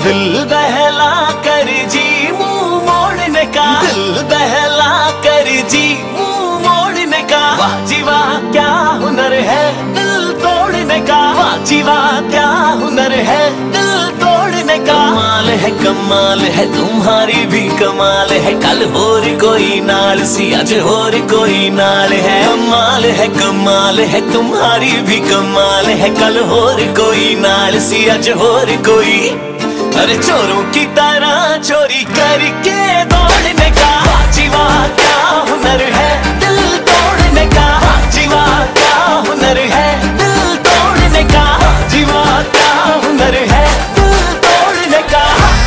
दिल बहला कर जी मुंह मोड़ने का, दिल बहला कर जी मुंह मोड़ने का। वाह जी वाह क्या हुनर है दिल तोड़ने का, वाह जी वाह क्या हुनर है दिल तोड़ने का। कमाल है तुम्हारी भी कमाल है, कल होर कोई नाल सी अज होर कोई नाल है। कमाल है तुम्हारी भी कमाल है, कल होर कोई नाल सी अज होर कोई। अरे चोरों की तरह चोरी करके दौड़ने का, वाह जी वाह क्या हुनर है दिल तोड़ने का। वाह जी वाह क्या हुनर है दिल तोड़ने का, वाह जी वाह क्या हुनर है दिल तोड़ने का।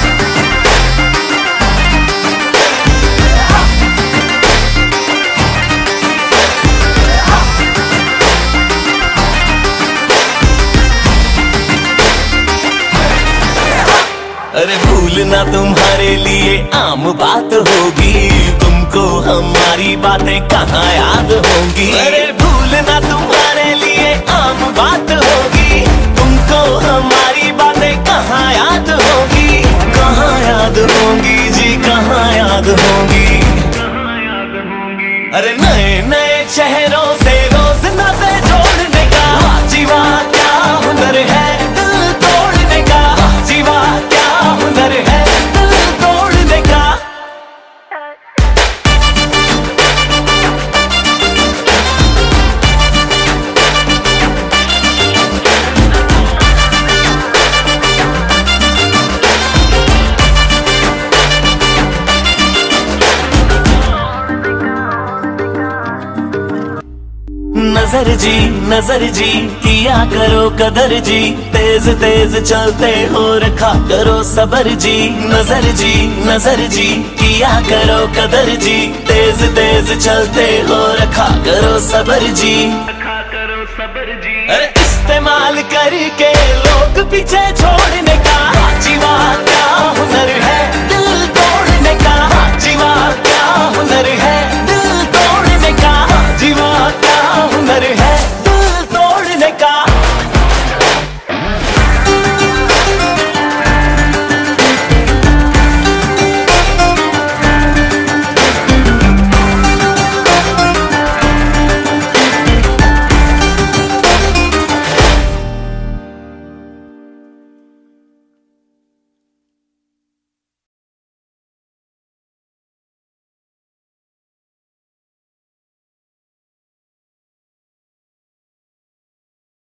अरे भूलना तुम्हारे लिए आम बात होगी, तुमको हमारी बातें कहाँ याद होंगी। अरे भूलना तुम्हारे लिए आम बात होगी, तुमको हमारी बातें कहाँ याद होंगी। कहाँ याद होंगी जी कहाँ याद होंगी। अरे नए नए चेहरों से रोज नाते जोड़ने का, वाह जी वाह क्या हुनर है दिल तोड़ने का। वाह जी वाह क्या हुनर है दिल तोड़ने का। नजर जी किया करो कदर जी, तेज तेज चलते हो रखा करो सबर जी। नजर जी किया करो कदर जी, तेज तेज चलते हो रखा करो सबर जी। अरे इस्तेमाल करके लोग पीछे छोड़ने का, वाह जी वाह क्या